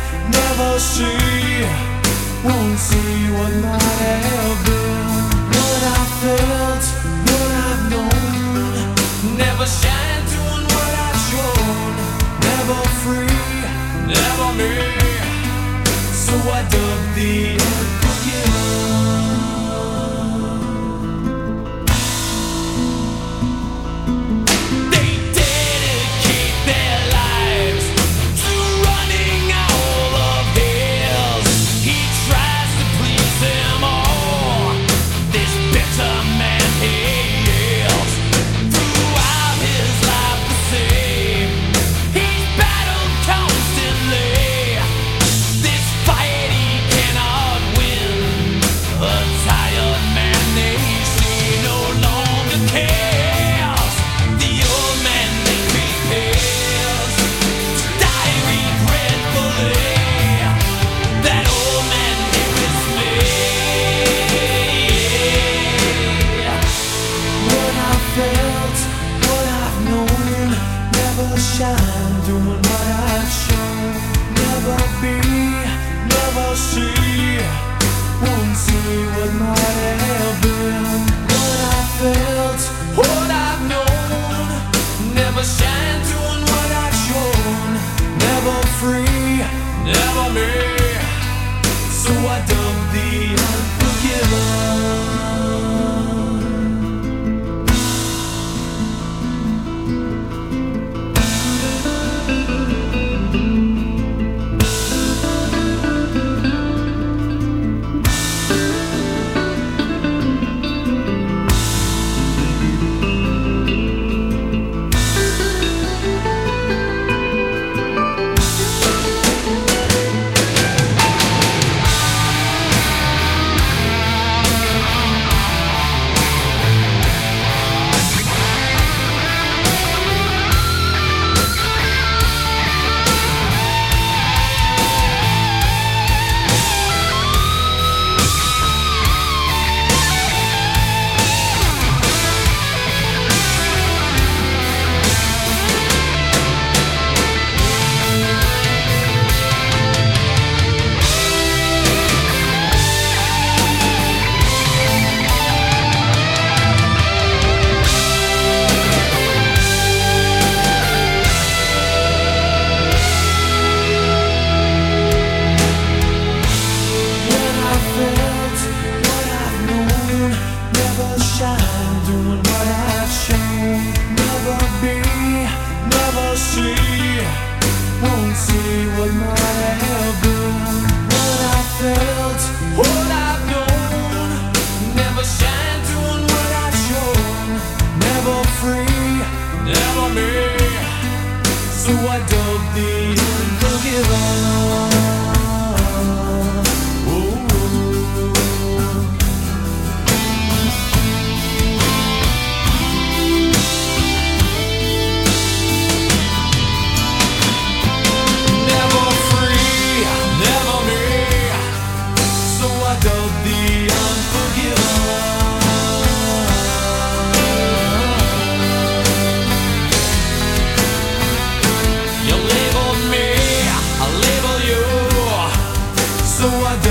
never see, won't see what might have been. What I felt, what I've known, never shine doing what I've shown. Never free, never me, so I dug the unforgiven. Shine, doing what I've shown. Never be, never see, won't see what might have been. What I felt, what I've known, never shine, doing what I've shown. Never free, never me, so I dug the unforgiven. Won't see what might have been. What I felt, what I've known, never shine doing what I've shown. Never free, never me, so I dug the unforgiven. So I